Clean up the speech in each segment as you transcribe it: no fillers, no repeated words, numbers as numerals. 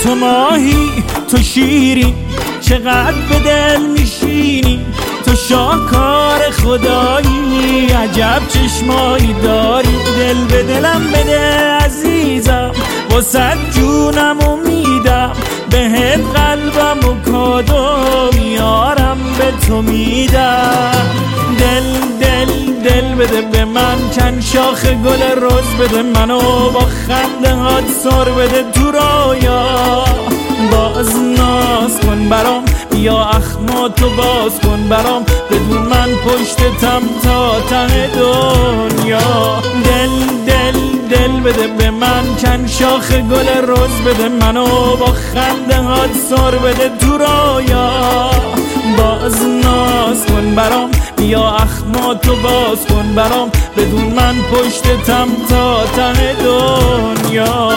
تو ماهی تو شیرین چقدر به دل میشینی، تو شاهکار خدایی عجب چشمایی داری. دل به دلم بده عزیزم واسه جونم میدم، بهت قلبم و کادو میارم به تو میدم. دل بده به من چند شاخ گل رز بده، منو با خنده هات سر بده تو رویا. باز ناز کن برام بیا اخماتو باز کن برام، بدون من پشتتم تا ته دنیا. دل بده به من چند شاخ گل رز بده، منو با خنده هات سر بده تو رویا. باز ناز کن برام بیا اخماتو باز کن برام، بدون من پشتتم تا ته دنیا.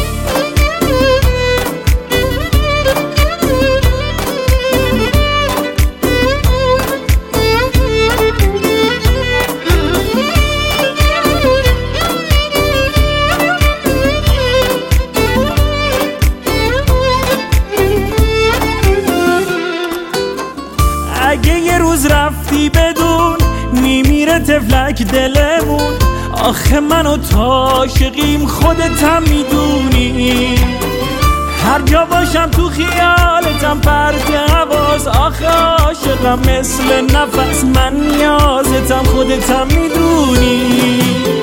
اگه یه روز رفتی بدون میمیره تفلک دلمون، آخه من و تو عاشقیم خودت هم میدونی. هر جا باشم تو خیالتم پرت حواس، آخه عاشقم مثل نفس من نیازتم خودت هم میدونی.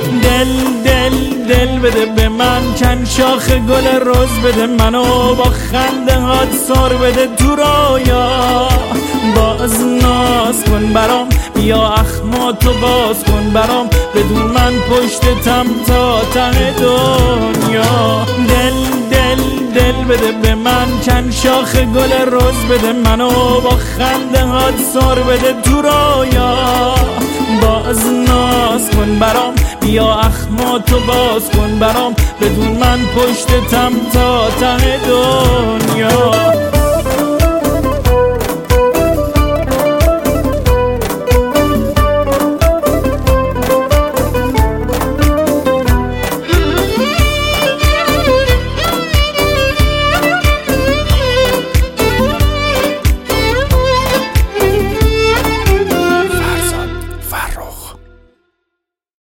دل بده به من چند شاخ گل رز بده، منو با خنده هات سر بده تو رویا. باز ناز کن برام بیا اخماتو باز کن برام، بدون من پشتتم تا ته دنیا. دل بده به من چند شاخ گل رز بده، منو با خنده هات سر بده تو رویا. باز ناز کن برام بیا اخماتو باز کن برام، بدون من پشتتم تا ته دنیا.